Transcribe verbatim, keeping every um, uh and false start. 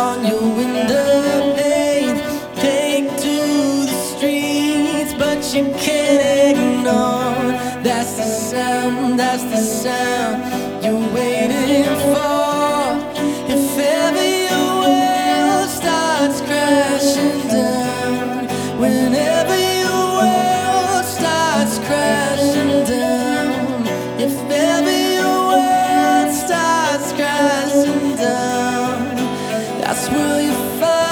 on your window pane. Take to the streets, but you can't ignore. That's the sound, that's the sound you're waiting for. If ever your world starts crashing down, whenever your world starts crashing down, if ever your world starts crashing down, that's where you find